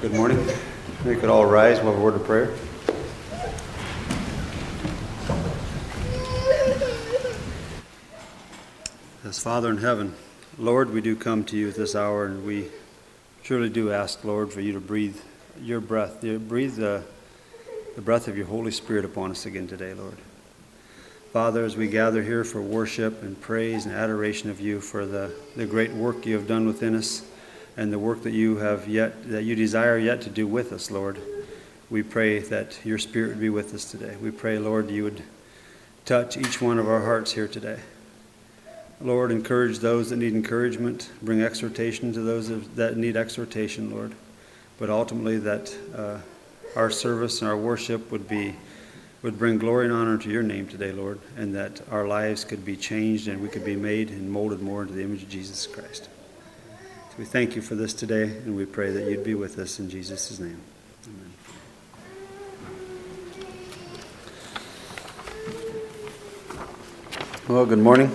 Good morning. We could all rise. We'll have a word of prayer. As Father in heaven, Lord, we do come to you at this hour, and we truly do ask, Lord, for you to breathe your breath, breathe the breath of your Holy Spirit upon us again today, Lord. Father, as we gather here for worship and praise and adoration of you for the great work you have done within us and the work that you desire yet to do with us, Lord, we pray that your Spirit would be with us today. We pray, Lord, you would touch each one of our hearts here today. Lord, encourage those that need encouragement, bring exhortation to those that need exhortation, Lord. But ultimately that our service and our worship would bring glory and honor to your name today, Lord, and that our lives could be changed and we could be made and molded more into the image of Jesus Christ. So we thank you for this today, and we pray that you'd be with us in Jesus' name. Amen. Well, good morning.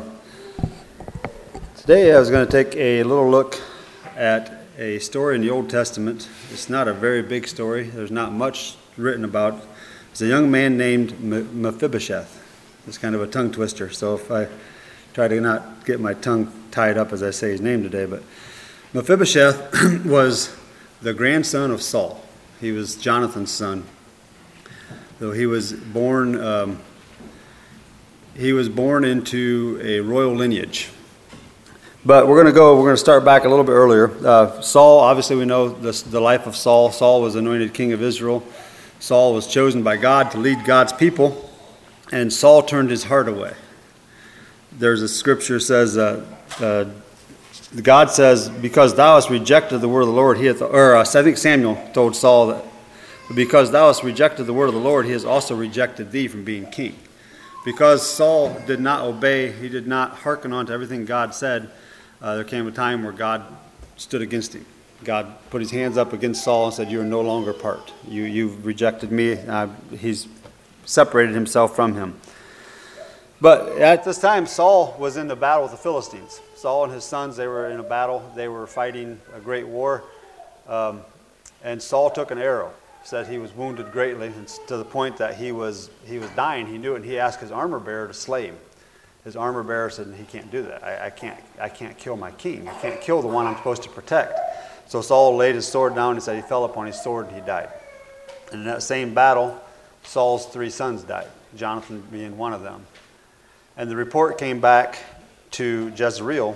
Today I was going to take a little look at a story in the Old Testament. It's not a very big story. There's not much written about it. It's a young man named Mephibosheth. It's kind of a tongue twister, so if I try to not get my tongue tied up as I say his name today, but Mephibosheth was the grandson of Saul. He was Jonathan's son. Though he was born into a royal lineage. But we're going to start back a little bit earlier. Saul, obviously we know the life of Saul. Saul was anointed king of Israel. Saul was chosen by God to lead God's people, and Saul turned his heart away. There's a scripture says, God says, because thou hast rejected the word of the Lord, I think Samuel told Saul that, because thou hast rejected the word of the Lord, he has also rejected thee from being king. Because Saul did not obey, he did not hearken on to everything God said, there came a time where God stood against him. God put his hands up against Saul and said, you are no longer part. You've rejected me. He's separated himself from him. But at this time, Saul was in the battle with the Philistines. Saul and his sons, they were in a battle. They were fighting a great war. And Saul took an arrow. Said he was wounded greatly, and to the point that he was dying. He knew it, and he asked his armor bearer to slay him. His armor bearer said, he can't do that. I can't kill my king. I can't kill the one I'm supposed to protect. So Saul laid his sword down, and said he fell upon his sword and he died. And in that same battle, Saul's 3 sons died, Jonathan being one of them. And the report came back to Jezreel,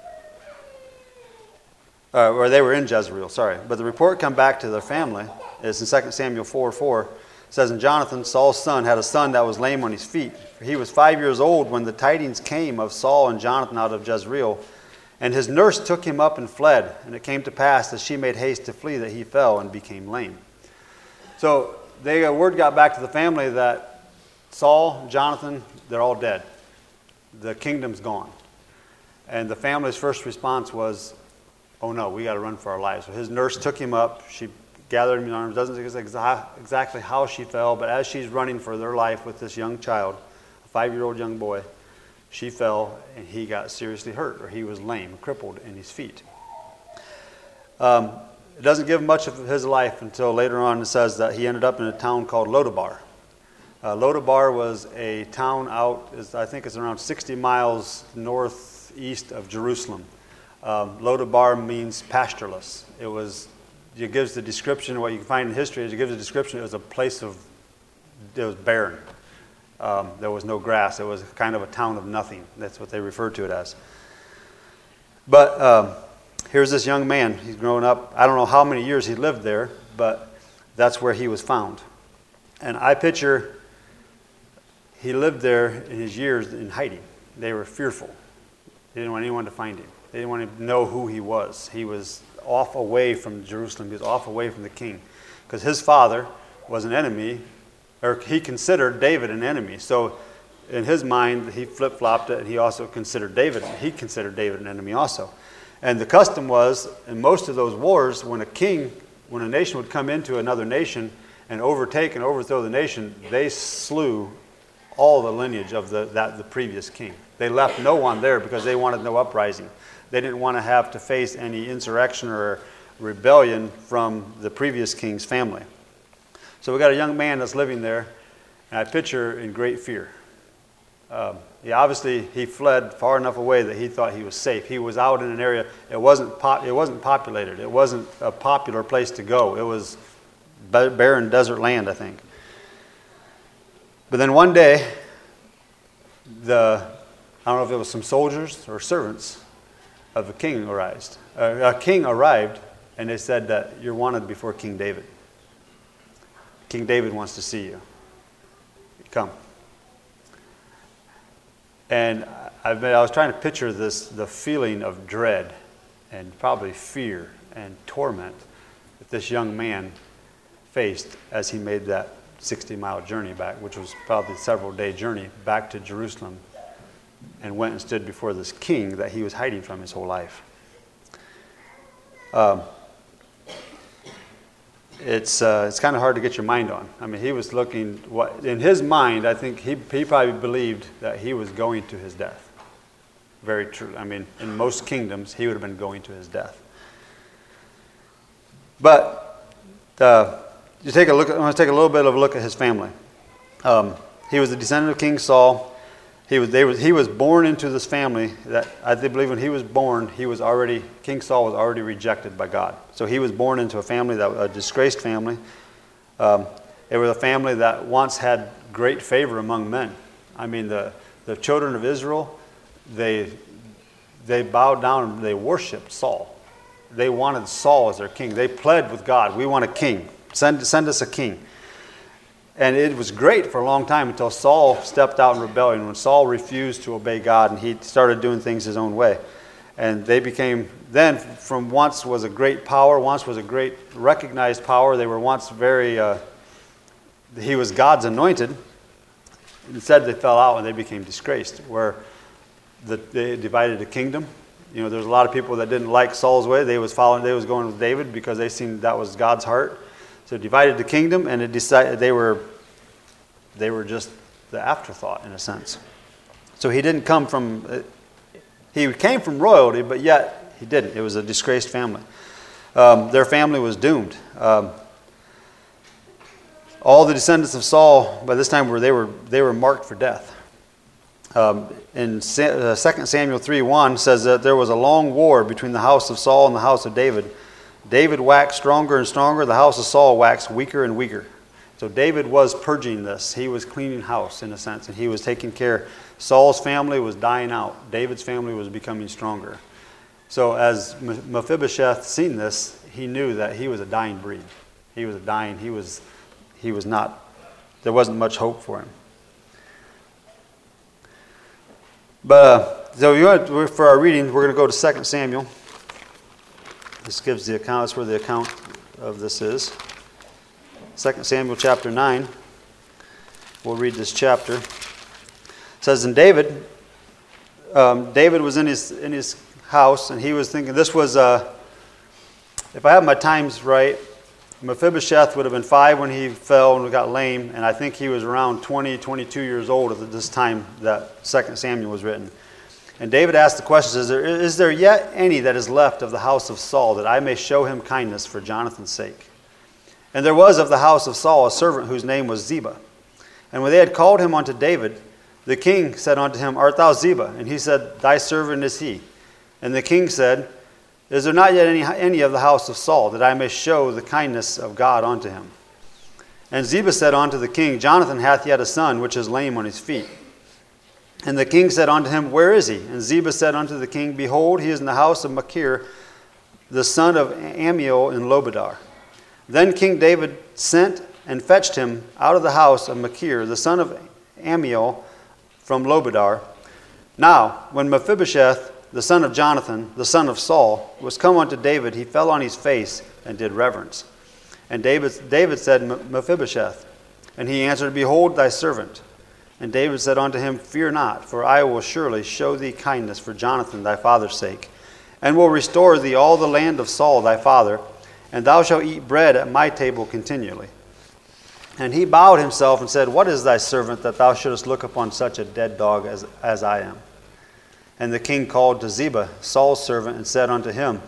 or they were in Jezreel, sorry. But the report came back to their family. It's in 2 Samuel 4:4. It says, and Jonathan, Saul's son, had a son that was lame on his feet. For he was 5 years old when the tidings came of Saul and Jonathan out of Jezreel. And his nurse took him up and fled. And it came to pass that she made haste to flee that he fell and became lame. So word got back to the family that Saul, Jonathan, they're all dead. The kingdom's gone. And the family's first response was, oh no, we got to run for our lives. So his nurse took him up. She gathered him in arms. Doesn't say exactly how she fell, but as she's running for their life with this young child, a 5-year-old young boy, she fell and he got seriously hurt, or he was lame, crippled in his feet. It doesn't give much of his life until later on. It says that he ended up in a town called Lodabar. Lodabar was a town I think it's around 60 miles northeast of Jerusalem. Lodabar means pastureless. It gives the description, what you can find in history is it gives a description, it was a place it was barren. There was no grass. It was kind of a town of nothing. That's what they referred to it as. But here's this young man. He's grown up. I don't know how many years he lived there, but that's where he was found. And I picture he lived there in his years in hiding. They were fearful. They didn't want anyone to find him. They didn't want to know who he was. He was off away from Jerusalem. He was off away from the king. Because his father was an enemy, or he considered David an enemy. So in his mind, he flip-flopped it, and he also considered David. He considered David an enemy also. And the custom was, in most of those wars, when a nation would come into another nation and overtake and overthrow the nation, they slew all the lineage of the previous king. They left no one there because they wanted no uprising. They didn't want to have to face any insurrection or rebellion from the previous king's family. So we got a young man that's living there, and I picture in great fear. Obviously he fled far enough away that he thought he was safe. He was out in an area, it wasn't populated. It wasn't a popular place to go. It was barren desert land, I think. But then one day, I don't know if it was some soldiers or servants of a king arrived. A king arrived, and they said that you're wanted before King David. King David wants to see you. Come. And I was trying to picture the feeling of dread and probably fear and torment that this young man faced as he made that 60-mile journey back, which was probably a several-day journey back to Jerusalem, and went and stood before this king that he was hiding from his whole life. It's kind of hard to get your mind on. I mean, he was looking, in his mind, I think he probably believed that he was going to his death. Very true. I mean, in most kingdoms, he would have been going to his death. But you take a look. I want to take a little bit of a look at his family. He was a descendant of King Saul. He was born into this family that I believe when he was born, King Saul was already rejected by God. So he was born into a disgraced family. It was a family that once had great favor among men. I mean, the children of Israel, they bowed down and they worshipped Saul. They wanted Saul as their king. They pled with God, we want a king. Send us a king. And it was great for a long time until Saul stepped out in rebellion, when Saul refused to obey God and he started doing things his own way. And they became, then from once was a great power, once was a great recognized power, they were once he was God's anointed. Instead they fell out and they became disgraced, where they divided the kingdom. You know, there's a lot of people that didn't like Saul's way. They was going with David because they seen that was God's heart. So it divided the kingdom, and it decided they were just the afterthought in a sense. So he didn't come from, he came from royalty, but yet he didn't. It was a disgraced family. Their family was doomed. All the descendants of Saul by this time they were marked for death. In 2 Samuel 3:1 says that there was a long war between the house of Saul and the house of David. David waxed stronger and stronger. The house of Saul waxed weaker and weaker. So David was purging this. He was cleaning house in a sense, and he was taking care. Saul's family was dying out. David's family was becoming stronger. So as Mephibosheth seen this, he knew that he was a dying breed. He was not, there wasn't much hope for him. But so for our reading, we're going to go to 2 Samuel. This gives the account, that's where the account of this is. 2 Samuel chapter 9. We'll read this chapter. It says, and David was in his house, and he was thinking, this was, if I have my times right, Mephibosheth would have been 5 when he fell and got lame, and I think he was around 20, 22 years old at this time that 2 Samuel was written. And David asked the question, is there yet any that is left of the house of Saul, that I may show him kindness for Jonathan's sake? And there was of the house of Saul a servant whose name was Ziba. And when they had called him unto David, the king said unto him, art thou Ziba? And he said, thy servant is he. And the king said, is there not yet any of the house of Saul, that I may show the kindness of God unto him? And Ziba said unto the king, Jonathan hath yet a son, which is lame on his feet. And the king said unto him, where is he? And Ziba said unto the king, behold, he is in the house of Machir, the son of Ammiel in Lobadar. Then King David sent and fetched him out of the house of Machir, the son of Ammiel, from Lobadar. Now, when Mephibosheth, the son of Jonathan, the son of Saul, was come unto David, he fell on his face and did reverence. And David said, Mephibosheth. And he answered, behold, thy servant. And David said unto him, fear not, for I will surely show thee kindness for Jonathan thy father's sake, and will restore thee all the land of Saul thy father, and thou shalt eat bread at my table continually. And he bowed himself and said, what is thy servant, that thou shouldest look upon such a dead dog as I am? And the king called to Ziba, Saul's servant, and said unto him,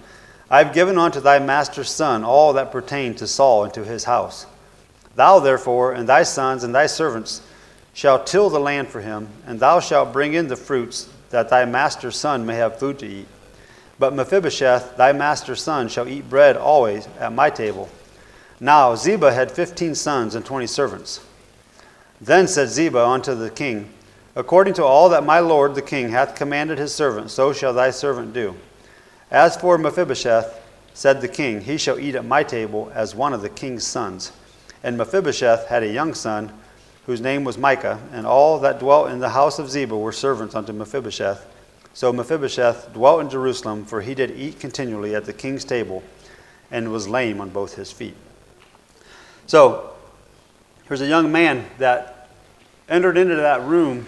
I have given unto thy master's son all that pertained to Saul and to his house. Thou therefore and thy sons and thy servants shall till the land for him, and thou shalt bring in the fruits, that thy master's son may have food to eat. But Mephibosheth, thy master's son, shall eat bread always at my table. Now Ziba had 15 sons and 20 servants. Then said Ziba unto the king, According to all that my lord the king hath commanded his servant, so shall thy servant do. As for Mephibosheth, said the king, he shall eat at my table as one of the king's sons. And Mephibosheth had a young son, whose name was Micah, and all that dwelt in the house of Ziba were servants unto Mephibosheth. So Mephibosheth dwelt in Jerusalem, for he did eat continually at the king's table, and was lame on both his feet. So, here's a young man that entered into that room,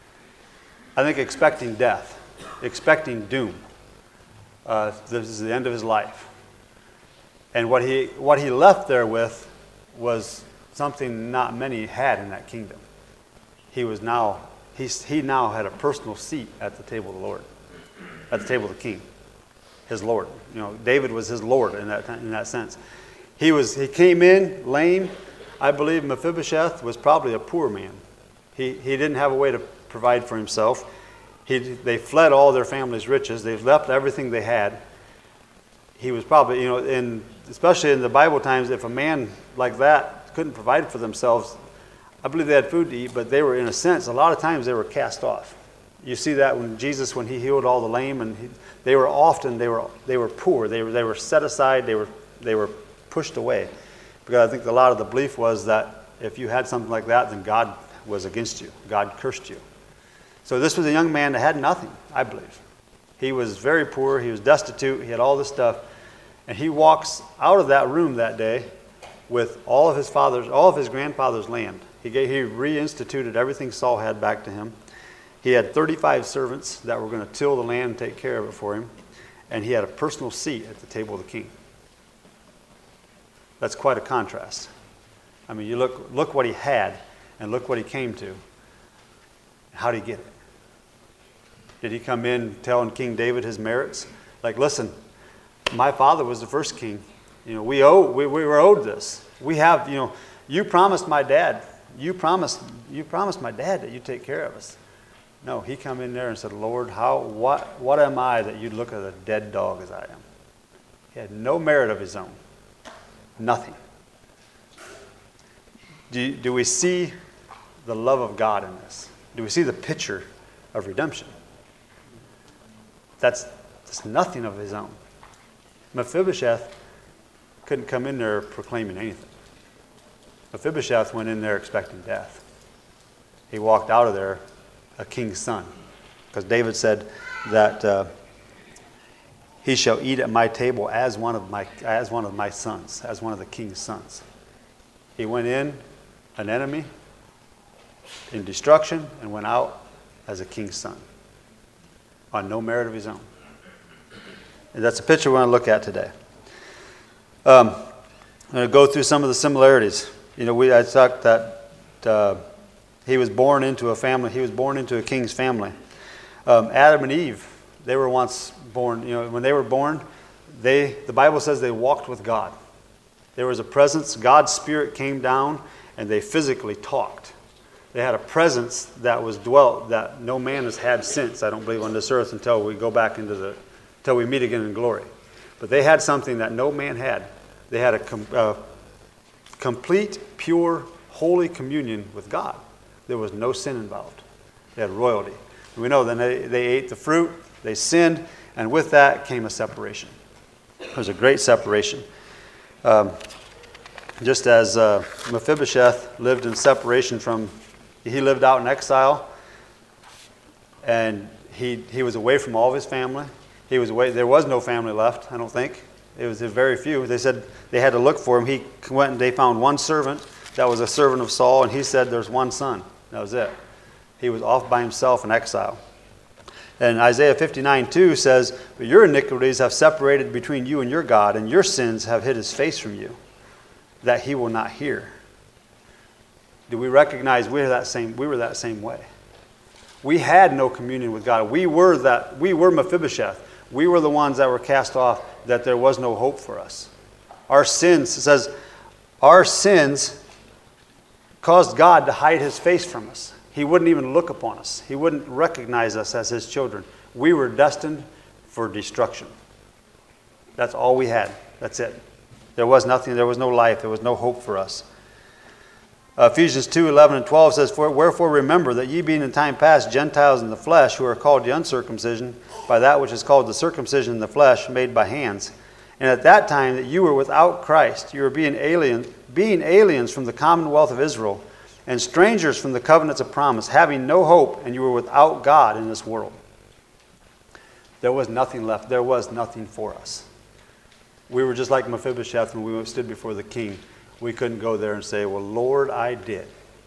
I think, expecting death, expecting doom. This is the end of his life. And what he left there with was something not many had in that kingdom. He now had a personal seat at the table of the Lord, at the table of the king, his Lord. You know, David was his Lord in that sense. He came in lame. I believe Mephibosheth was probably a poor man. He didn't have a way to provide for himself. They fled all their family's riches. They left everything they had. He was probably, especially in the Bible times, if a man like that couldn't provide for themselves, I believe they had food to eat, but they were, in a sense, a lot of times they were cast off. You see that when he healed all the lame, and they were poor. They were set aside. They were pushed away, because I think a lot of the belief was that if you had something like that, then God was against you. God cursed you. So this was a young man that had nothing, I believe. He was very poor. He was destitute. He had all this stuff. And he walks out of that room that day with all of his grandfather's land. He reinstituted everything Saul had back to him. He had 35 servants that were going to till the land and take care of it for him. And he had a personal seat at the table of the king. That's quite a contrast. I mean, you look what he had and look what he came to. How did he get it? Did he come in telling King David his merits? Like, listen, my father was the first king. We were owed this. We have, you promised my dad. You promised my dad that you'd take care of us. No, he come in there and said, Lord, what am I that you'd look at a dead dog as I am? He had no merit of his own. Nothing. Do we see the love of God in this? Do we see the picture of redemption? That's nothing of his own. Mephibosheth couldn't come in there proclaiming anything. Mephibosheth went in there expecting death. He walked out of there a king's son, because David said that he shall eat at my table as one of my sons, as one of the king's sons. He went in an enemy in destruction and went out as a king's son on no merit of his own. And that's a picture we're going to look at today. I'm going to go through some of the similarities. I talked that he was born into a family. He was born into a king's family. Adam and Eve, they were once born. When they were born, the Bible says they walked with God. There was a presence. God's Spirit came down, and they physically talked. They had a presence that was dwelt that no man has had since, I don't believe, on this earth until we go back until we meet again in glory. But they had something that no man had. They had a complete, pure, holy communion with God. There was no sin involved. They had royalty. And we know then they ate the fruit, they sinned, and with that came a separation. There was a great separation. Just as Mephibosheth lived in separation he lived out in exile, and he was away from all of his family. He was away. There was no family left, I don't think. It was very few. They said they had to look for him. He went and they found one servant that was a servant of Saul, and he said there's one son. That was it. He was off by himself in exile. And Isaiah 59:2 says, "But your iniquities have separated between you and your God, and your sins have hid his face from you, that he will not hear." Do we recognize we were that same way? We had no communion with God. We were Mephibosheth. We were the ones that were cast off, that there was no hope for us. Our sins, it says, our sins caused God to hide his face from us. He wouldn't even look upon us. He wouldn't recognize us as his children. We were destined for destruction. That's all we had. That's it. There was nothing. There was no life. There was no hope for us. Ephesians 2:11 and 12 says, Wherefore remember that ye being in time past Gentiles in the flesh, who are called the uncircumcision, by that which is called the circumcision in the flesh, made by hands. And at that time that you were without Christ, you were being aliens from the commonwealth of Israel, and strangers from the covenants of promise, having no hope, and you were without God in this world. There was nothing left. There was nothing for us. We were just like Mephibosheth when we stood before the king. We couldn't go there and say, well, Lord, I did.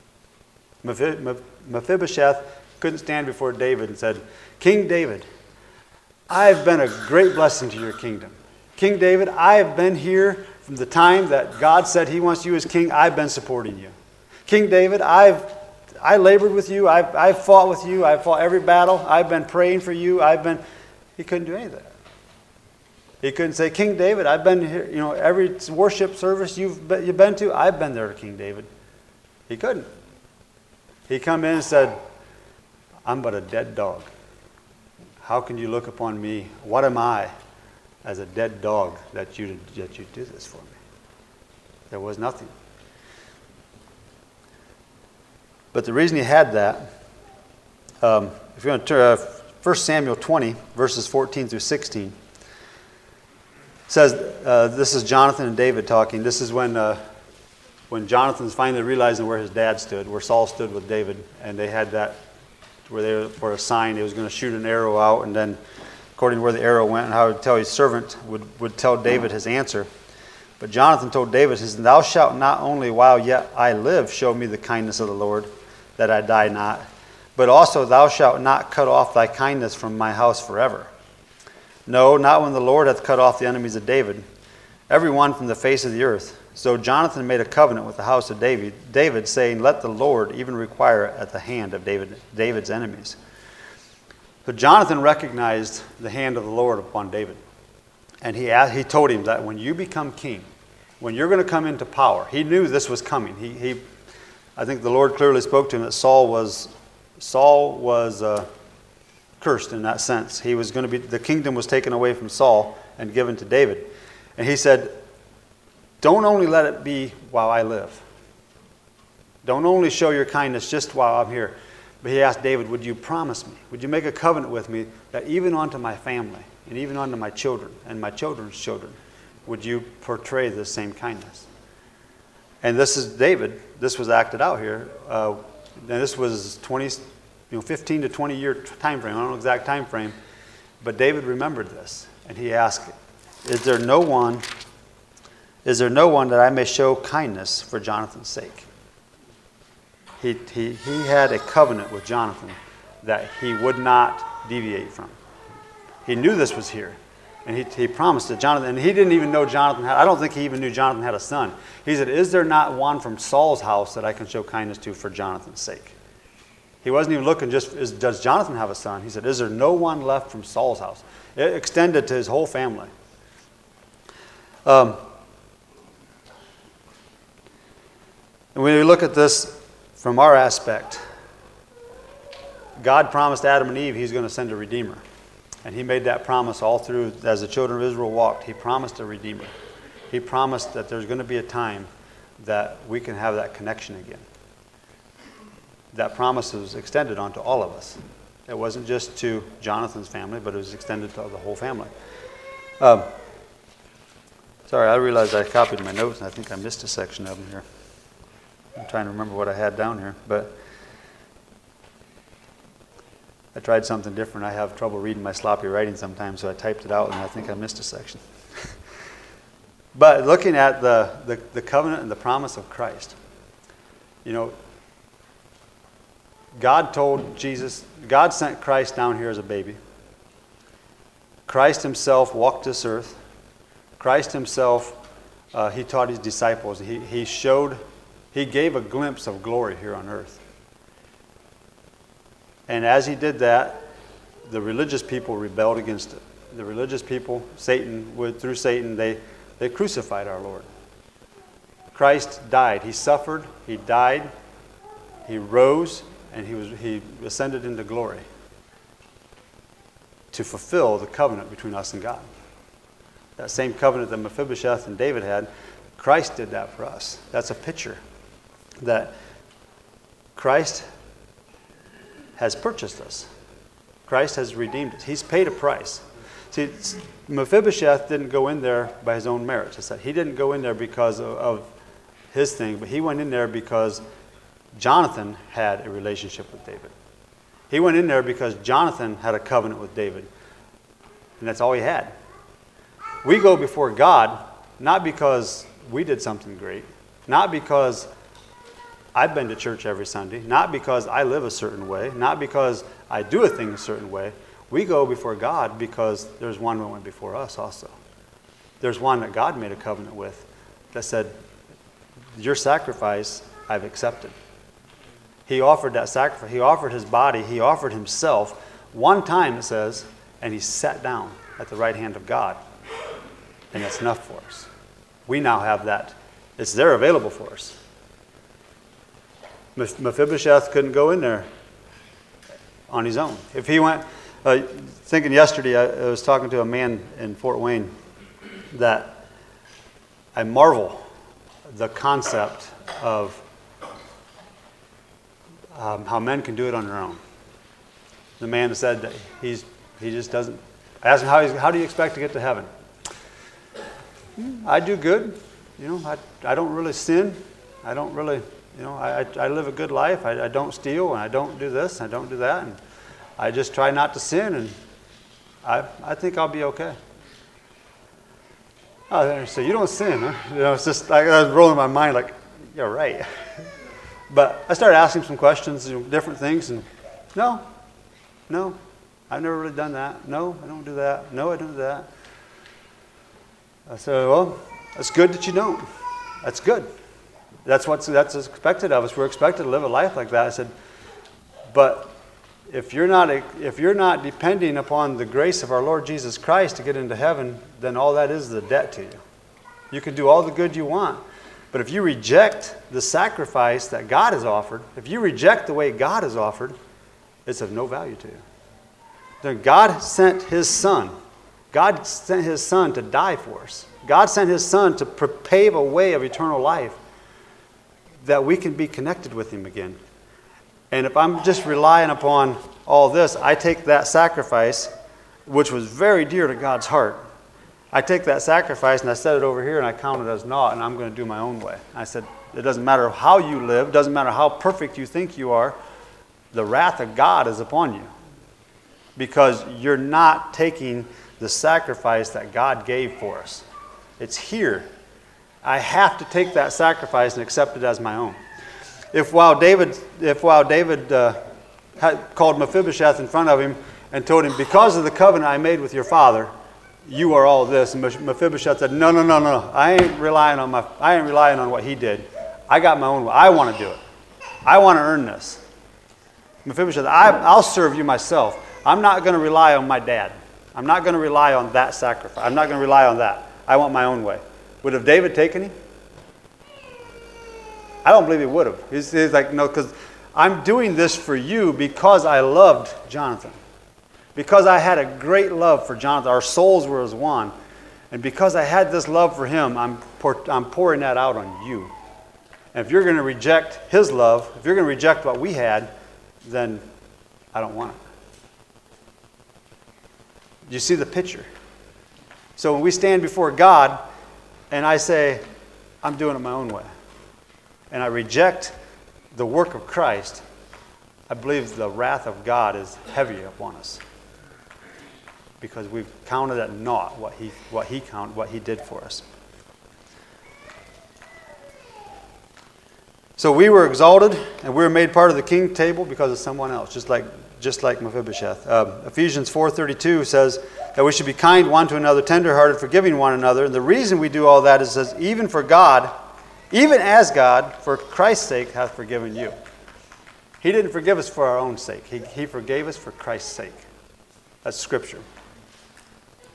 Mephibosheth couldn't stand before David and said, King David, I've been a great blessing to your kingdom. King David, I have been here from the time that God said he wants you as king. I've been supporting you. King David, I labored with you. I've fought with you. I've fought every battle. I've been praying for you. He couldn't do any of that. He couldn't say, King David, I've been here, every worship service you've been to, I've been there to King David. He couldn't. He come in and said, I'm but a dead dog. How can you look upon me? What am I as a dead dog that you do this for me? There was nothing. But the reason he had that, if you're going to turn 1 Samuel 20, verses 14 through 16, says, this is Jonathan and David talking. This is when Jonathan's finally realizing where his dad stood, where Saul stood with David, and they had that where they were a sign. He was going to shoot an arrow out, and then according to where the arrow went and how he would tell his servant would tell David his answer. But Jonathan told David, he said, Thou shalt not only while yet I live show me the kindness of the Lord, that I die not, but also thou shalt not cut off thy kindness from my house forever. No, not when the Lord hath cut off the enemies of David, every one from the face of the earth. So Jonathan made a covenant with the house of David, saying, Let the Lord even require it at the hand of David's enemies. So Jonathan recognized the hand of the Lord upon David. And he told him that when you become king, when you're going to come into power, he knew this was coming. I think the Lord clearly spoke to him that Saul was cursed in that sense. The kingdom was taken away from Saul and given to David. And he said, don't only let it be while I live. Don't only show your kindness just while I'm here. But he asked David, would you promise me? Would you make a covenant with me that even unto my family and even unto my children and my children's children, would you portray the same kindness? And this is David. This was acted out here. And this was 15 to 20 year time frame. I don't know the exact time frame, but David remembered this, and he asked, "Is there no one that I may show kindness for Jonathan's sake?" He had a covenant with Jonathan that he would not deviate from. He knew this was here, and he promised it. Jonathan, and he didn't even know Jonathan had. I don't think he even knew Jonathan had a son. He said, "Is there not one from Saul's house that I can show kindness to for Jonathan's sake?" He wasn't even looking does Jonathan have a son? He said, is there no one left from Saul's house? It extended to his whole family. And when we look at this from our aspect, God promised Adam and Eve he's going to send a Redeemer. And he made that promise all through, as the children of Israel walked, he promised a Redeemer. He promised that there's going to be a time that we can have that connection again. That promise was extended onto all of us. It wasn't just to Jonathan's family, but it was extended to the whole family. Sorry, I realized I copied my notes, and I think I missed a section of them here. I'm trying to remember what I had down here, but I tried something different. I have trouble reading my sloppy writing sometimes, so I typed it out, and I think I missed a section. But looking at the covenant and the promise of Christ, God told Jesus, God sent Christ down here as a baby. Christ himself walked this earth. Christ himself, he taught his disciples. He gave a glimpse of glory here on earth. And as he did that, the religious people rebelled against it. the religious people, through Satan, they crucified our Lord. Christ died. He suffered. He died. He rose, and he ascended into glory to fulfill the covenant between us and God. That same covenant that Mephibosheth and David had, Christ did that for us. That's a picture that Christ has purchased us. Christ has redeemed us. He's paid a price. See, Mephibosheth didn't go in there by his own merits. I said he didn't go in there because of his thing, but he went in there because Jonathan had a relationship with David. He went in there because Jonathan had a covenant with David, and that's all he had. We go before God not because we did something great, not because I've been to church every Sunday, not because I live a certain way, not because I do a thing a certain way. We go before God because there's one that went before us also. There's one that God made a covenant with that said, your sacrifice I've accepted. He offered that sacrifice. He offered his body. He offered himself one time, it says, and he sat down at the right hand of God. And that's enough for us. We now have that. It's there available for us. Mephibosheth couldn't go in there on his own. If he went, thinking yesterday, I was talking to a man in Fort Wayne that I marvel the concept of how men can do it on their own. The man said that he just doesn't. I asked him, how do you expect to get to heaven? I do good. I don't really sin. I don't really, I live a good life. I don't steal, and I don't do this, and I don't do that, and I just try not to sin, and I think I'll be okay. Oh, so you don't sin, huh? It's just I was rolling my mind like, you're right. But I started asking some questions, different things, and no, I've never really done that. No, I don't do that. No, I don't do that. I said, well, that's good that you don't. That's good. That's expected of us. We're expected to live a life like that. I said, but if you're not depending upon the grace of our Lord Jesus Christ to get into heaven, then all that is a debt to you. You can do all the good you want, but if you reject the sacrifice that God has offered, if you reject the way God has offered, it's of no value to you. Then God sent His Son. God sent His Son to die for us. God sent His Son to pave a way of eternal life that we can be connected with Him again. And if I'm just relying upon all this, I take that sacrifice, which was very dear to God's heart. I take that sacrifice and I set it over here and I count it as naught, and I'm going to do my own way. I said, it doesn't matter how you live, it doesn't matter how perfect you think you are, the wrath of God is upon you. Because you're not taking the sacrifice that God gave for us. It's here. I have to take that sacrifice and accept it as my own. If while David had called Mephibosheth in front of him and told him, because of the covenant I made with your father, you are all this. And Mephibosheth said, no. I ain't relying on what he did. I got my own way. I want to do it. I want to earn this. Mephibosheth, I'll serve you myself. I'm not going to rely on my dad. I'm not going to rely on that sacrifice. I'm not going to rely on that. I want my own way. Would have David taken him? I don't believe he would have. He's like, no, because I'm doing this for you because I loved Jonathan. Because I had a great love for Jonathan. Our souls were as one. And because I had this love for him, I'm pouring that out on you. And if you're going to reject his love, if you're going to reject what we had, then I don't want it. You see the picture? So when we stand before God and I say, I'm doing it my own way, and I reject the work of Christ, I believe the wrath of God is heavy upon us. Because we've counted at naught what he did for us. So we were exalted and we were made part of the king's table because of someone else, just like Mephibosheth. Ephesians 4:32 says that we should be kind one to another, tenderhearted, forgiving one another. And the reason we do all that is says, even as God, for Christ's sake, hath forgiven you. He didn't forgive us for our own sake. He forgave us for Christ's sake. That's Scripture.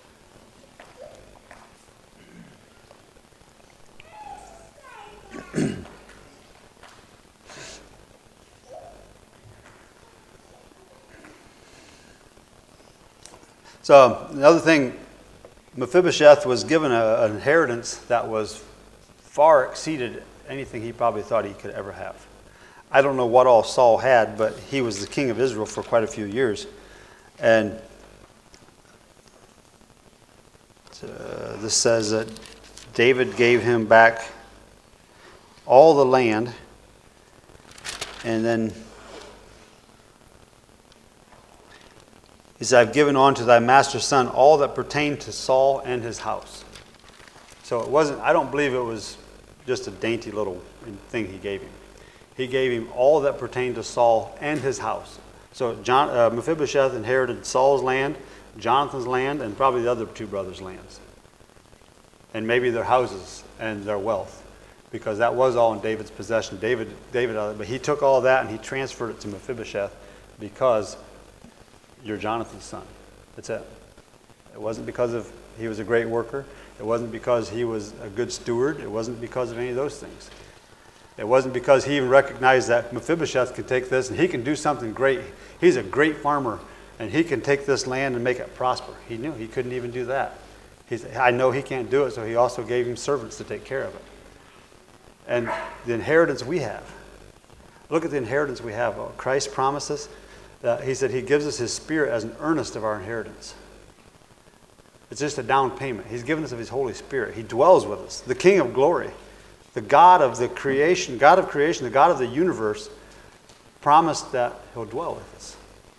So another thing, Mephibosheth was given an inheritance that was far exceeded anything he probably thought he could ever have. I don't know what all Saul had, but he was the king of Israel for quite a few years. And this says that David gave him back all the land, and then he said, I've given unto thy master's son all that pertained to Saul and his house. So it wasn't, I don't believe it was just a dainty little thing he gave him. He gave him all that pertained to Saul and his house. So Mephibosheth inherited Saul's land, Jonathan's land, and probably the other two brothers' lands. And maybe their houses and their wealth, because that was all in David's possession. But he took all that and he transferred it to Mephibosheth because you're Jonathan's son. That's it. It wasn't because he was a great worker. It wasn't because he was a good steward. It wasn't because of any of those things. It wasn't because he even recognized that Mephibosheth could take this and he can do something great. He's a great farmer and he can take this land and make it prosper. He knew he couldn't even do that. He said, I know he can't do it, so he also gave him servants to take care of it. And the inheritance we have. Look at the inheritance we have. Christ promises that he said he gives us his spirit as an earnest of our inheritance. It's just a down payment. He's given us of his Holy Spirit. He dwells with us. The King of glory, the God of the creation, the God of the universe, promised that he'll dwell with us.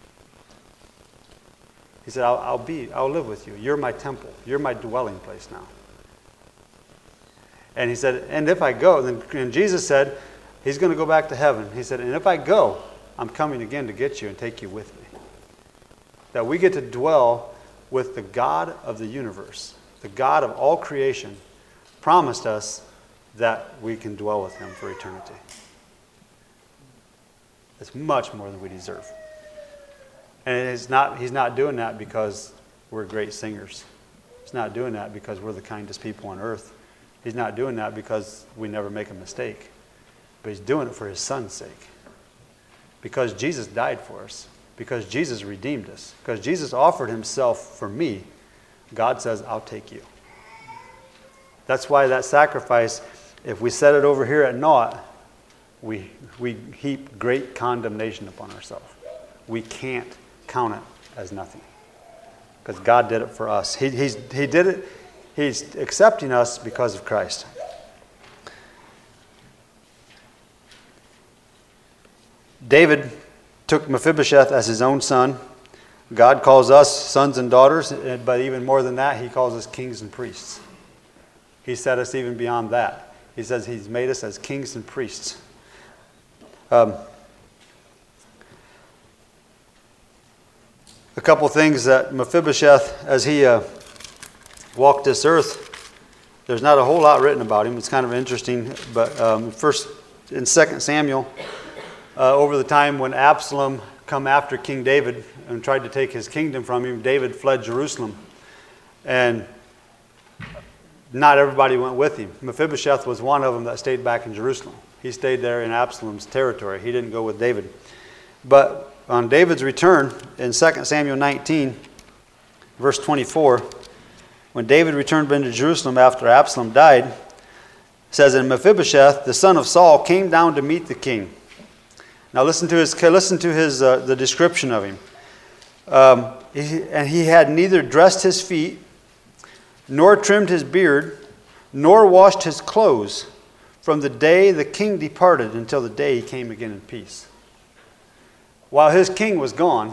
He said, I'll live with you. You're my temple. You're my dwelling place now. And he said, and if I go, and Jesus said, he's going to go back to heaven. He said, and if I go, I'm coming again to get you and take you with me. That we get to dwell with the God of the universe, the God of all creation, promised us that we can dwell with him for eternity. It's much more than we deserve. And he's not doing that because we're great singers. He's not doing that because we're the kindest people on earth. He's not doing that because we never make a mistake. But he's doing it for his son's sake. Because Jesus died for us. Because Jesus redeemed us. Because Jesus offered himself for me. God says, I'll take you. That's why that sacrifice, if we set it over here at naught, we heap great condemnation upon ourselves. We can't count it as nothing. Because God did it for us. He did it. He's accepting us because of Christ. David took Mephibosheth as his own son. God calls us sons and daughters, but even more than that, he calls us kings and priests. He set us even beyond that. He says he's made us as kings and priests. A couple things that Mephibosheth, as he walked this earth, there's not a whole lot written about him. It's kind of interesting, but first in 2 Samuel, over the time when Absalom come after King David and tried to take his kingdom from him, David fled Jerusalem. And not everybody went with him. Mephibosheth was one of them that stayed back in Jerusalem. He stayed there in Absalom's territory. He didn't go with David. But on David's return in 2 Samuel 19, verse 24, when David returned into Jerusalem after Absalom died, it says, and Mephibosheth, the son of Saul, came down to meet the king. Now listen to his the description of him. And he had neither dressed his feet, nor trimmed his beard, nor washed his clothes from the day the king departed until the day he came again in peace. While his king was gone,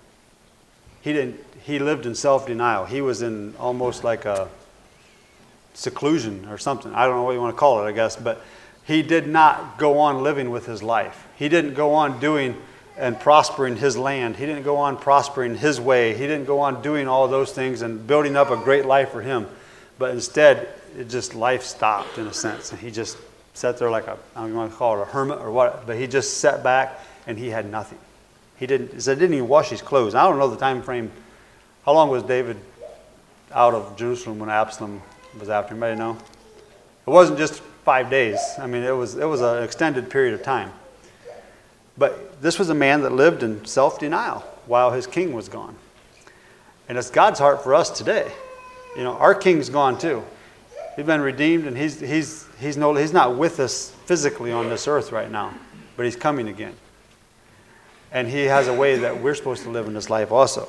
he lived in self-denial. He was in almost like a seclusion or something. I don't know what you want to call it, I guess, but he did not go on living with his life. He didn't go on doing and prospering his land. He didn't go on prospering his way. He didn't go on doing all those things and building up a great life for him. But instead, life stopped in a sense. And he just sat there like I don't want to call it a hermit or what, but he just sat back and he had nothing. He didn't even wash his clothes. I don't know the time frame. How long was David out of Jerusalem when Absalom was after him? Anybody know? It wasn't just 5 days. I mean, it was an extended period of time. But this was a man that lived in self-denial while his king was gone. And it's God's heart for us today. You know, our king's gone too. He's been redeemed, and he's not with us physically on this earth right now, but he's coming again. And he has a way that we're supposed to live in this life also.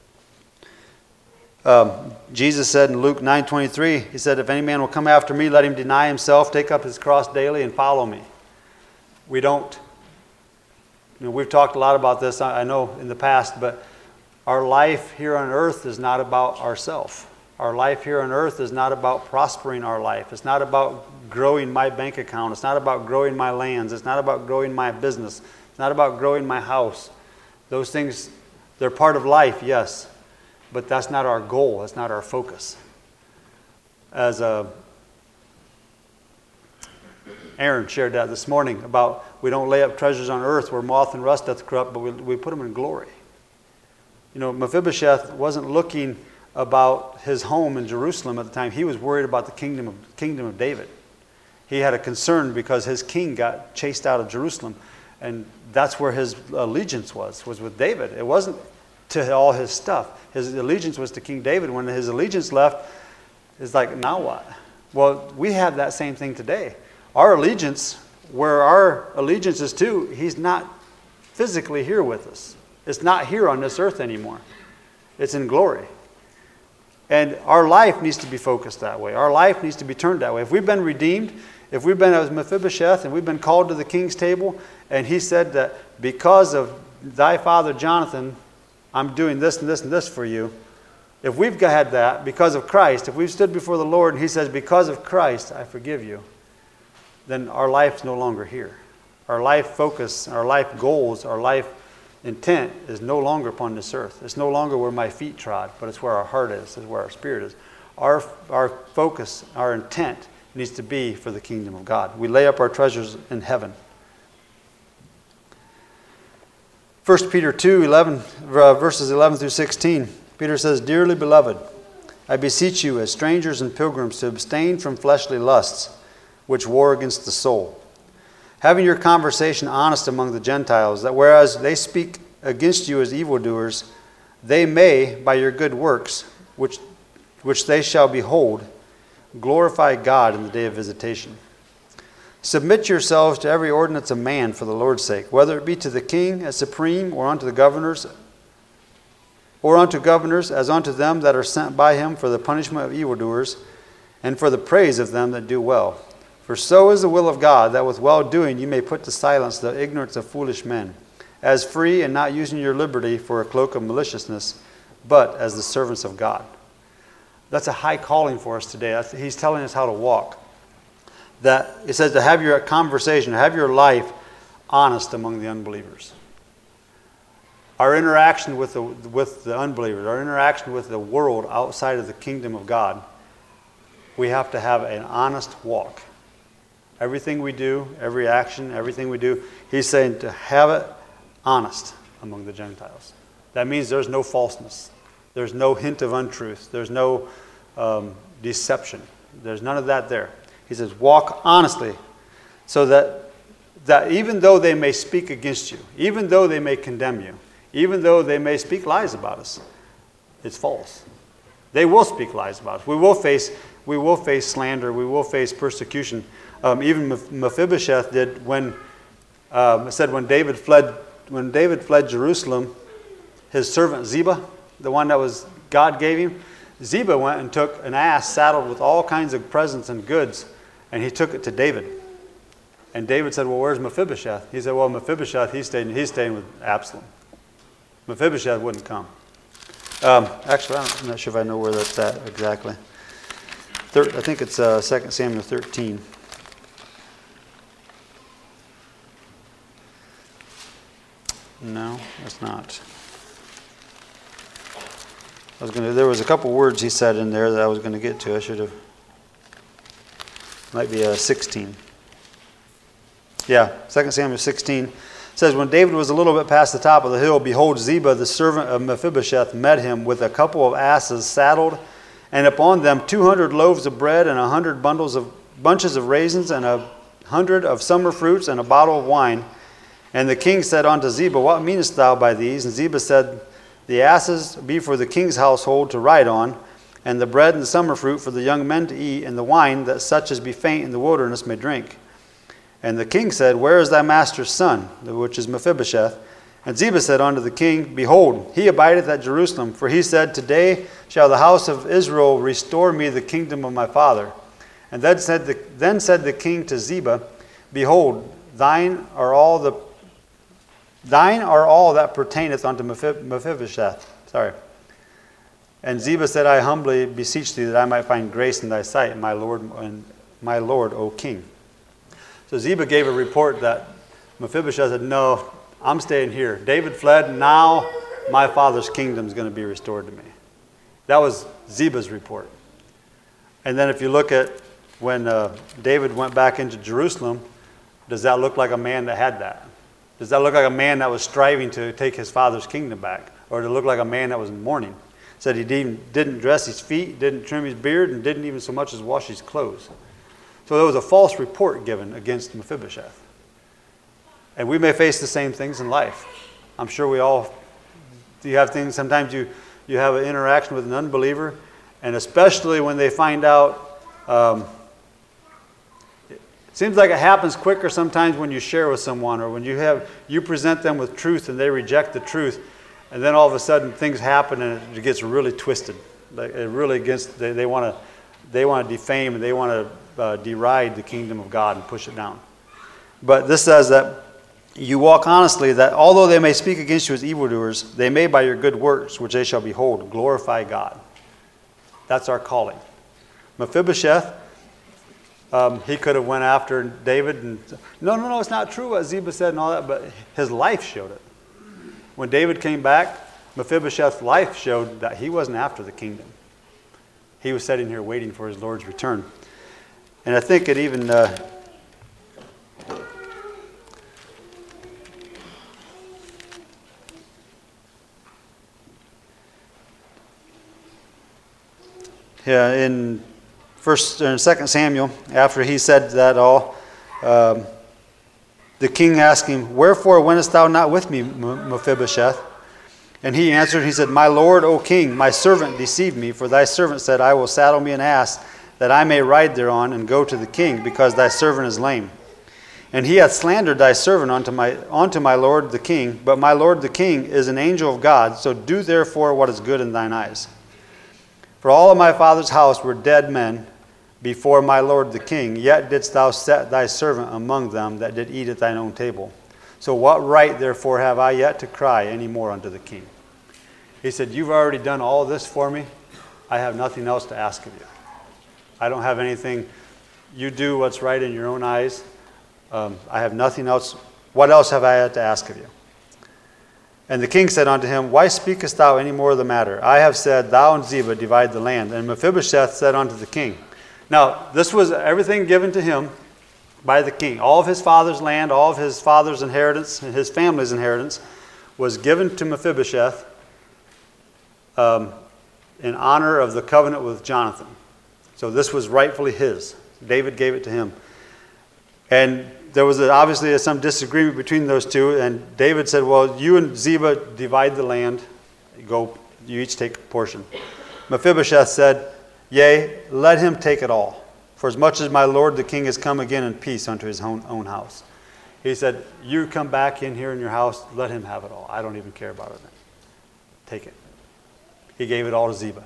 Jesus said in Luke 9:23, he said, if any man will come after me, let him deny himself, take up his cross daily, and follow me. We don't. You know, we've talked a lot about this, I know, in the past, but our life here on earth is not about ourselves. Our life here on earth is not about prospering our life. It's not about growing my bank account. It's not about growing my lands. It's not about growing my business. It's not about growing my house. Those things, they're part of life, yes, but that's not our goal. That's not our focus. As Aaron shared that this morning about we don't lay up treasures on earth where moth and rust doth corrupt, but we put them in glory. You know, Mephibosheth wasn't looking about his home in Jerusalem at the time. He was worried about the kingdom of David. He had a concern because his king got chased out of Jerusalem, and that's where his allegiance was with David. It wasn't to all his stuff. His allegiance was to King David. When his allegiance left, it's like, now what? Well, we have that same thing today. Our allegiance, where our allegiance is to, he's not physically here with us. It's not here on this earth anymore. It's in glory. And our life needs to be focused that way. Our life needs to be turned that way. If we've been redeemed, if we've been as Mephibosheth and we've been called to the king's table, and he said that because of thy father Jonathan, I'm doing this and this and this for you. If we've had that because of Christ, if we've stood before the Lord and he says, because of Christ, I forgive you, then our life's no longer here. Our life focus, our life goals, our life intent is no longer upon this earth. It's no longer where my feet trod, but it's where our heart is, it's where our spirit is. Our focus, our intent needs to be for the kingdom of God. We lay up our treasures in heaven. 1 Peter 2:11, verses 11 through 16, Peter says, dearly beloved, I beseech you as strangers and pilgrims to abstain from fleshly lusts, which war against the soul. Having your conversation honest among the Gentiles, that whereas they speak against you as evildoers, they may, by your good works, which they shall behold, glorify God in the day of visitation. Submit yourselves to every ordinance of man for the Lord's sake, whether it be to the king as supreme, or unto governors as unto them that are sent by him for the punishment of evildoers, and for the praise of them that do well. For so is the will of God, that with well-doing you may put to silence the ignorance of foolish men, as free and not using your liberty for a cloak of maliciousness, but as the servants of God. That's a high calling for us today. He's telling us how to walk. That it says to have your conversation, have your life honest among the unbelievers. Our interaction with the unbelievers, our interaction with the world outside of the kingdom of God, we have to have an honest walk. Everything we do, every action, everything we do, he's saying to have it honest among the Gentiles. That means there's no falseness. There's no hint of untruth. There's no deception. There's none of that there. He says, walk honestly, so that even though they may speak against you, even though they may condemn you, even though they may speak lies about us, it's false. They will speak lies about us. We will face slander. We will face persecution. Even Mephibosheth did when it said when David fled Jerusalem, his servant Ziba, the one that God gave him, Ziba went and took an ass saddled with all kinds of presents and goods, and he took it to David. And David said, well, where's Mephibosheth? He said, well, Mephibosheth, he's staying with Absalom. Mephibosheth wouldn't come. Actually, I'm not sure if I know where that's at exactly. I think it's 2 Samuel 13. No, that's not. There was a couple words he said in there that I was going to get to. I should have. Might be 16. Yeah, 2 Samuel 16. It says, when David was a little bit past the top of the hill, behold, Ziba, the servant of Mephibosheth, met him with a couple of asses saddled, and upon them 200 loaves of bread and 100 bundles of bunches of raisins, and 100 of summer fruits, and a bottle of wine. And the king said unto Ziba, What meanest thou by these? And Ziba said, The asses be for the king's household to ride on, and the bread and the summer fruit for the young men to eat, and the wine, that such as be faint in the wilderness may drink. And the king said, Where is thy master's son, which is Mephibosheth? And Ziba said unto the king, Behold, he abideth at Jerusalem. For he said, Today shall the house of Israel restore me the kingdom of my father. And then said the king to Ziba, Behold, thine are all that pertaineth unto Mephibosheth. Sorry. And Ziba said, I humbly beseech thee that I might find grace in thy sight, my Lord, O king. So Ziba gave a report that Mephibosheth said, No, I'm staying here. David fled. Now my father's kingdom is going to be restored to me. That was Ziba's report. And then if you look at when David went back into Jerusalem, does that look like a man that had that? Does that look like a man that was striving to take his father's kingdom back? Or did it look like a man that was in mourning? Said he didn't dress his feet, didn't trim his beard, and didn't even so much as wash his clothes. So there was a false report given against Mephibosheth. And we may face the same things in life. I'm sure we all, you have things, sometimes you have an interaction with an unbeliever, and especially when they find out, it seems like it happens quicker sometimes when you share with someone, or when you present them with truth and they reject the truth, and then all of a sudden things happen and it gets really twisted. Like it really they want to defame and they want to deride the kingdom of God and push it down. But this says that you walk honestly, that although they may speak against you as evildoers, they may by your good works, which they shall behold, glorify God. That's our calling. Mephibosheth, he could have went after David and no, it's not true what Ziba said and all that, but his life showed it. When David came back, Mephibosheth's life showed that he wasn't after the kingdom. He was sitting here waiting for his Lord's return. And I think it even in 2 Samuel, after he said that all, the king asked him, Wherefore wentest thou not with me, Mephibosheth? And he answered, he said, My lord, O king, my servant deceived me, for thy servant said, I will saddle me an ass, that I may ride thereon and go to the king, because thy servant is lame. And he hath slandered thy servant unto my lord the king, but my lord the king is an angel of God, so do therefore what is good in thine eyes. For all of my father's house were dead men before my lord the king, yet didst thou set thy servant among them that did eat at thine own table. So what right therefore have I yet to cry any more unto the king? He said, You've already done all this for me. I have nothing else to ask of you. I don't have anything. You do what's right in your own eyes. I have nothing else. What else have I had to ask of you? And the king said unto him, Why speakest thou any more of the matter? I have said, Thou and Ziba divide the land. And Mephibosheth said unto the king. Now, this was everything given to him by the king. All of his father's land, all of his father's inheritance, and his family's inheritance was given to Mephibosheth in honor of the covenant with Jonathan. So this was rightfully his. David gave it to him. And there was obviously some disagreement between those two, and David said, Well, you and Ziba divide the land. You each take a portion. Mephibosheth said, Yea, let him take it all, for as much as my lord the king has come again in peace unto his own house. He said, You come back in here in your house, let him have it all. I don't even care about it. Take it. He gave it all to Ziba.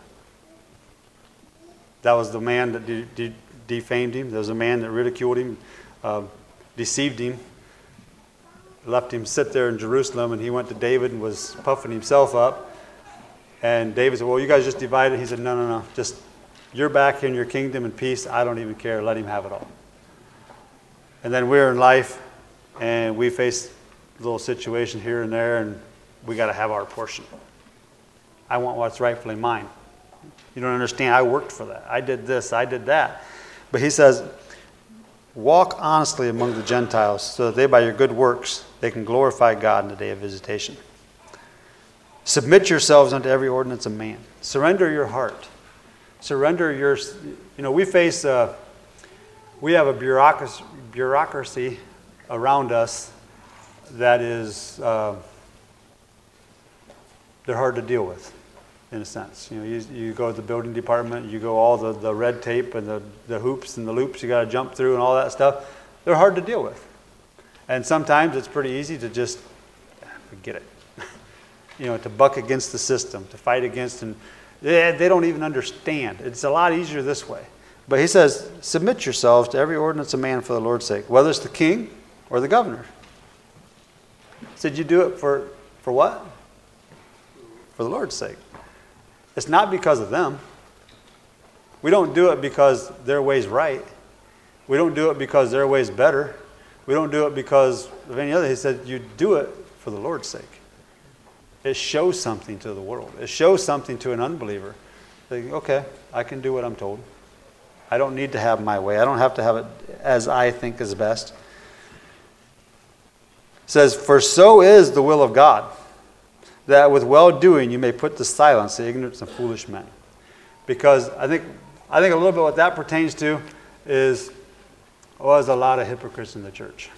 That was the man that defamed him. There was a man that ridiculed him, deceived him, left him sit there in Jerusalem, and he went to David and was puffing himself up. And David said, Well, you guys just divide it. He said, No. Just, you're back in your kingdom in peace. I don't even care. Let him have it all. And then we're in life, and we face a little situation here and there, and we got to have our portion. I want what's rightfully mine. You don't understand. I worked for that. I did this. I did that. But he says, Walk honestly among the Gentiles, so that they by your good works, they can glorify God in the day of visitation. Submit yourselves unto every ordinance of man. Surrender your heart. Surrender your, we face We have a bureaucracy around us that is, they're hard to deal with, in a sense. You know, you go to the building department, you go all the red tape and the hoops and the loops you got to jump through and all that stuff. They're hard to deal with. And sometimes it's pretty easy to just forget it. You know, to buck against the system, to fight against, and they don't even understand. It's a lot easier this way. But he says, submit yourselves to every ordinance of man for the Lord's sake, whether it's the king or the governor. He said, you do it for what? For the Lord's sake. It's not because of them. We don't do it because their way's right. We don't do it because their way's better. We don't do it because of any other. He said, you do it for the Lord's sake. It shows something to the world. It shows something to an unbeliever. They think, okay, I can do what I'm told. I don't need to have my way. I don't have to have it as I think is best. It says, for so is the will of God, that with well-doing you may put to silence the ignorance of foolish men. Because I think a little bit what that pertains to is, there's a lot of hypocrites in the church.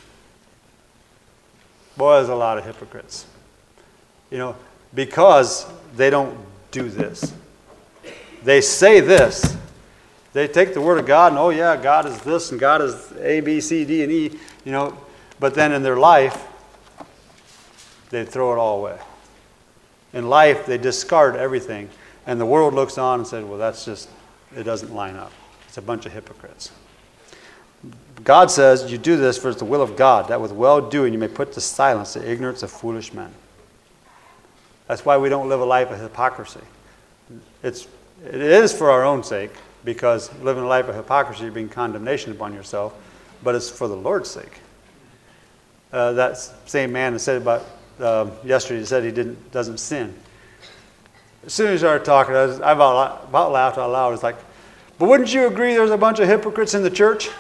Boy, there's a lot of hypocrites. You know, because they don't do this. They say this. They take the Word of God and, oh yeah, God is this and God is A, B, C, D, and E, you know, but then in their life, they throw it all away. In life, they discard everything. And the world looks on and says, well, that's just, it doesn't line up. It's a bunch of hypocrites. God says, you do this for it's the will of God, that with well-doing you may put to silence the ignorance of foolish men. That's why we don't live a life of hypocrisy. It is for our own sake, because living a life of hypocrisy, you bring condemnation upon yourself, but it's for the Lord's sake. That same man that said about yesterday, he said he doesn't sin. As soon as I started talking, I about laughed out loud. It's like, but wouldn't you agree there's a bunch of hypocrites in the church?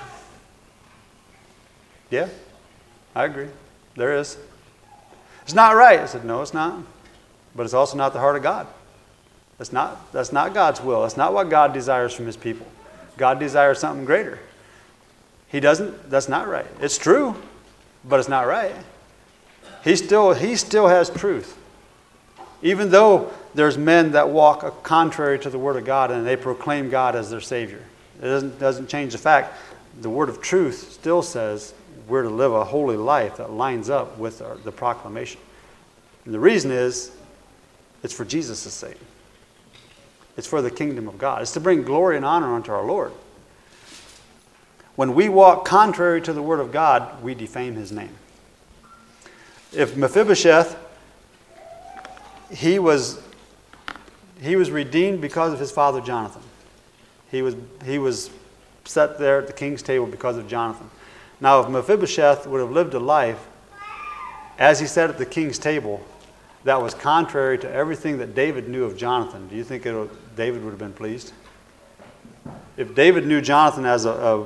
Yeah, I agree. There is. It's not right. I said, no, it's not. But it's also not the heart of God. That's not God's will. That's not what God desires from his people. God desires something greater. He doesn't, that's not right. It's true, but it's not right. He still has truth. Even though there's men that walk contrary to the Word of God and they proclaim God as their Savior. It doesn't change the fact the Word of truth still says we're to live a holy life that lines up with the proclamation. And the reason is, it's for Jesus' sake. It's for the kingdom of God. It's to bring glory and honor unto our Lord. When we walk contrary to the Word of God, we defame his name. If Mephibosheth, he was redeemed because of his father Jonathan. He was set there at the king's table because of Jonathan. Now, if Mephibosheth would have lived a life, as he sat at the king's table, that was contrary to everything that David knew of Jonathan, do you think David would have been pleased? If David knew Jonathan as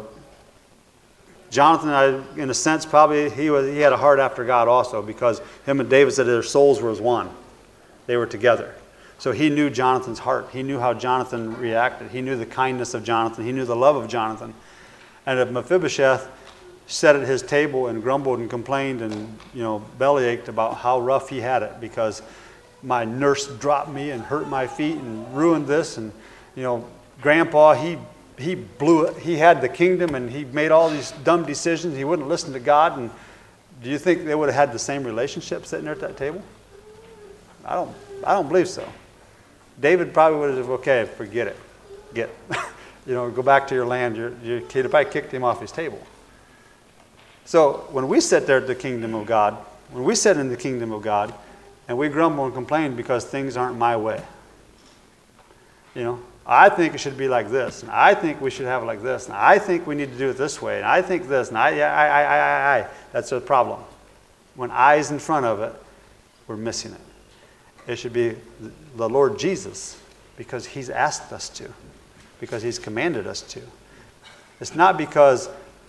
Jonathan, in a sense, probably he had a heart after God also, because him and David said their souls were as one. They were together. So he knew Jonathan's heart. He knew how Jonathan reacted. He knew the kindness of Jonathan. He knew the love of Jonathan. And if Mephibosheth sat at his table and grumbled and complained and, bellyached about how rough he had it because my nurse dropped me and hurt my feet and ruined this, and, Grandpa, he blew it. He had the kingdom and he made all these dumb decisions. He wouldn't listen to God. And do you think they would have had the same relationship sitting there at that table? I don't believe so. David probably would have said, okay, forget it. Go back to your land. Your kid probably kicked him off his table. So when we sit there at the kingdom of God, when we sit in the kingdom of God, and we grumble and complain because things aren't my way, I think it should be like this, and I think we should have it like this, and I think we need to do it this way, and I think this, and I. That's a problem. When I's in front of it, we're missing it. It should be the Lord Jesus, because he's asked us to, because he's commanded us to. It's not because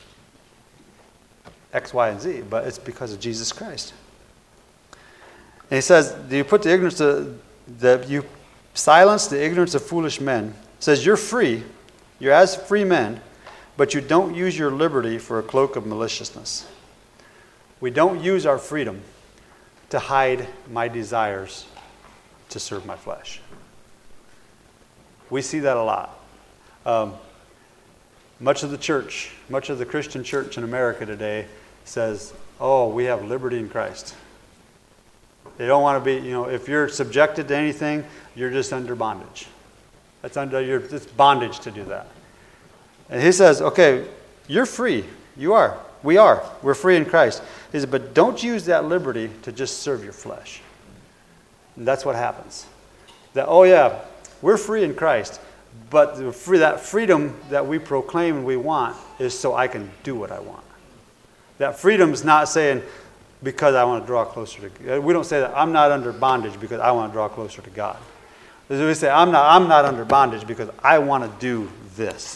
X, Y, and Z, but it's because of Jesus Christ. And he says, do you put the ignorance you silence the ignorance of foolish men? It says, you're free. You're as free men. But you don't use your liberty for a cloak of maliciousness. We don't use our freedom to hide my desires to serve my flesh. We see that a lot. Much of the church, much of the Christian church in America today says, oh, we have liberty in Christ. They don't want to be, if you're subjected to anything, you're just under bondage. It's bondage to do that. And he says, okay, you're free. You are. We are. We're free in Christ. He said, but don't use that liberty to just serve your flesh. And that's what happens. That, oh yeah, we're free in Christ, but that freedom that we proclaim and we want is so I can do what I want. That freedom is not saying, because I want to draw closer to God. We don't say that I'm not under bondage because I want to draw closer to God. We say, I'm not under bondage because I want to do this.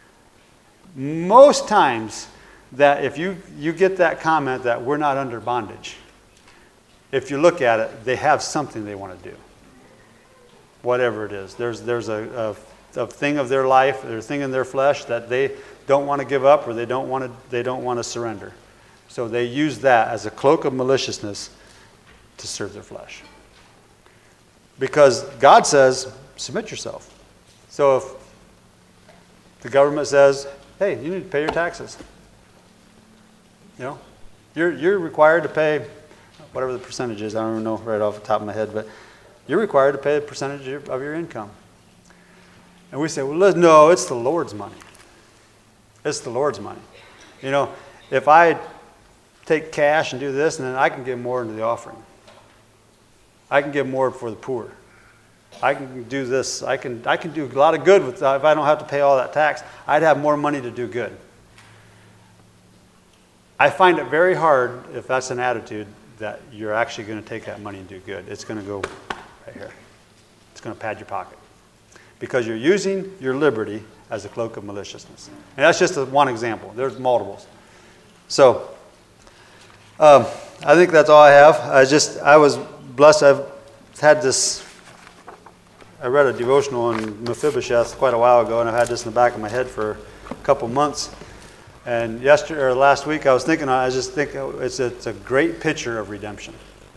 Most times, that if you get that comment that we're not under bondage, if you look at it, they have something they want to do. Whatever it is. There's a thing of their life, there's a thing in their flesh that they don't want to give up or they don't want to surrender. So they use that as a cloak of maliciousness to serve their flesh. Because God says, submit yourself. So if the government says, hey, you need to pay your taxes. You're required to pay whatever the percentage is. I don't even know right off the top of my head, but you're required to pay a percentage of your income. And we say, well, no, it's the Lord's money. It's the Lord's money. If I take cash and do this, and then I can give more into the offering. I can give more for the poor. I can do this. I can do a lot of good with that. If I don't have to pay all that tax, I'd have more money to do good. I find it very hard, if that's an attitude, that you're actually going to take that money and do good. It's going to go right here. It's going to pad your pocket. Because you're using your liberty as a cloak of maliciousness. And that's just one example. There's multiples. So, I think that's all I have. I was blessed. I read a devotional on Mephibosheth quite a while ago, and I've had this in the back of my head for a couple months. And last week I was thinking, I just think it's a great picture of redemption.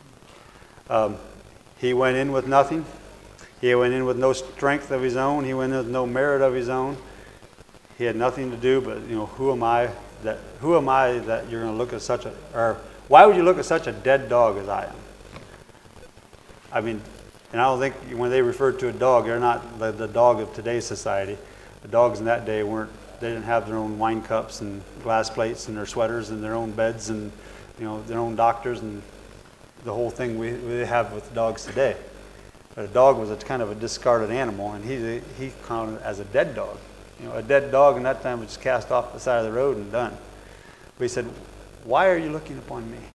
He went in with nothing. He went in with no strength of his own. He went in with no merit of his own. He had nothing to do, but who am I that you're going to look at or why would you look at such a dead dog as I am? I mean, and I don't think when they referred to a dog, they're not the dog of today's society. The dogs in that day they didn't have their own wine cups and glass plates and their sweaters and their own beds and their own doctors and the whole thing we have with dogs today. But a dog was a kind of a discarded animal, and he counted as a dead dog. A dead dog in that time was just cast off the side of the road and done. But he said, why are you looking upon me?